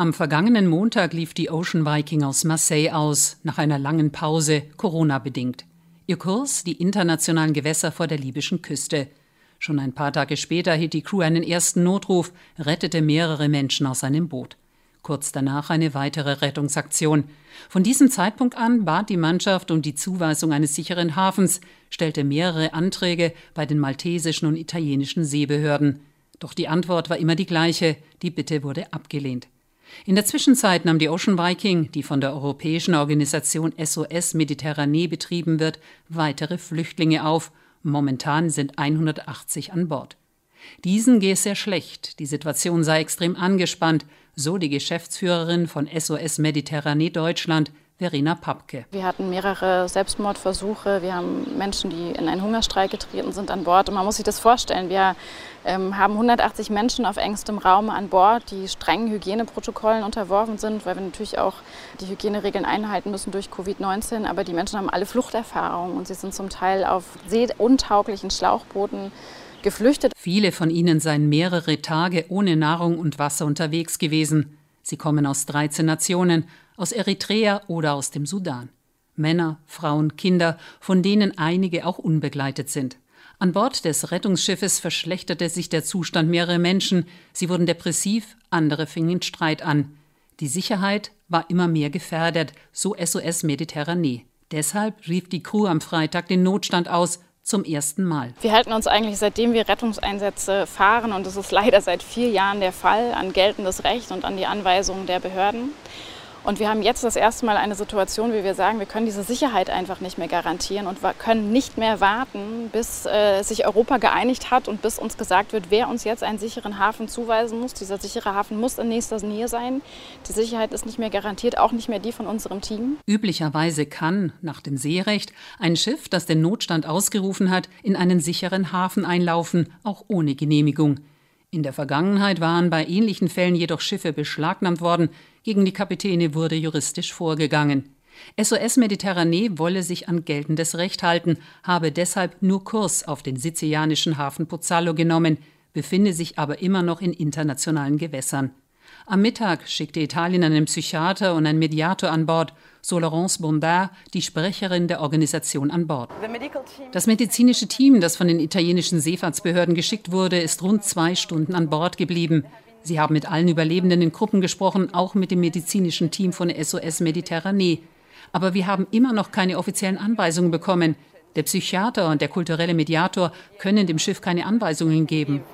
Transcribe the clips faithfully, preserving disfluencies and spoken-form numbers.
Am vergangenen Montag lief die Ocean Viking aus Marseille aus, nach einer langen Pause, Corona-bedingt. Ihr Kurs die internationalen Gewässer vor der libyschen Küste. Schon ein paar Tage später hielt die Crew einen ersten Notruf, rettete mehrere Menschen aus einem Boot. Kurz danach eine weitere Rettungsaktion. Von diesem Zeitpunkt an bat die Mannschaft um die Zuweisung eines sicheren Hafens, stellte mehrere Anträge bei den maltesischen und italienischen Seebehörden. Doch die Antwort war immer die gleiche, die Bitte wurde abgelehnt. In der Zwischenzeit nahm die Ocean Viking, die von der europäischen Organisation S O S Mediterranee betrieben wird, weitere Flüchtlinge auf. Momentan sind hundertachtzig an Bord. Diesen gehe es sehr schlecht, die Situation sei extrem angespannt, so die Geschäftsführerin von S O S Mediterranee Deutschland, Verena Papke. Wir hatten mehrere Selbstmordversuche, wir haben Menschen, die in einen Hungerstreik getreten sind, an Bord. Und man muss sich das vorstellen, wir ähm, haben hundertachtzig Menschen auf engstem Raum an Bord, die strengen Hygieneprotokollen unterworfen sind, weil wir natürlich auch die Hygieneregeln einhalten müssen durch Covid neunzehn. Aber die Menschen haben alle Fluchterfahrung und sie sind zum Teil auf seeuntauglichen Schlauchbooten geflüchtet. Viele von ihnen seien mehrere Tage ohne Nahrung und Wasser unterwegs gewesen. Sie kommen aus dreizehn Nationen, aus Eritrea oder aus dem Sudan. Männer, Frauen, Kinder, von denen einige auch unbegleitet sind. An Bord des Rettungsschiffes verschlechterte sich der Zustand mehrerer Menschen. Sie wurden depressiv, andere fingen Streit an. Die Sicherheit war immer mehr gefährdet, so S O S Mediterranee. Deshalb rief die Crew am Freitag den Notstand aus, zum ersten Mal. Wir halten uns eigentlich, seitdem wir Rettungseinsätze fahren, und das ist leider seit vier Jahren der Fall, an geltendes Recht und an die Anweisungen der Behörden. Und wir haben jetzt das erste Mal eine Situation, wie wir sagen, wir können diese Sicherheit einfach nicht mehr garantieren und wir können nicht mehr warten, bis äh, sich Europa geeinigt hat und bis uns gesagt wird, wer uns jetzt einen sicheren Hafen zuweisen muss. Dieser sichere Hafen muss in nächster Nähe sein. Die Sicherheit ist nicht mehr garantiert, auch nicht mehr die von unserem Team. Üblicherweise kann, nach dem Seerecht, ein Schiff, das den Notstand ausgerufen hat, in einen sicheren Hafen einlaufen, auch ohne Genehmigung. In der Vergangenheit waren bei ähnlichen Fällen jedoch Schiffe beschlagnahmt worden. Gegen die Kapitäne wurde juristisch vorgegangen. S O S Mediterranee wolle sich an geltendes Recht halten, habe deshalb nur Kurs auf den sizilianischen Hafen Pozzallo genommen, befinde sich aber immer noch in internationalen Gewässern. Am Mittag schickte Italien einen Psychiater und einen Mediator an Bord, so Laurence Bondard, die Sprecherin der Organisation, an Bord. Das medizinische Team, das von den italienischen Seefahrtsbehörden geschickt wurde, ist rund zwei Stunden an Bord geblieben. Sie haben mit allen Überlebenden in Gruppen gesprochen, auch mit dem medizinischen Team von S O S Mediterranee. Aber wir haben immer noch keine offiziellen Anweisungen bekommen. Der Psychiater und der kulturelle Mediator können dem Schiff keine Anweisungen geben.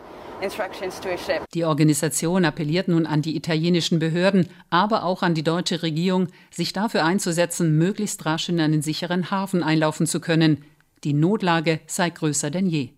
Die Organisation appelliert nun an die italienischen Behörden, aber auch an die deutsche Regierung, sich dafür einzusetzen, möglichst rasch in einen sicheren Hafen einlaufen zu können. Die Notlage sei größer denn je.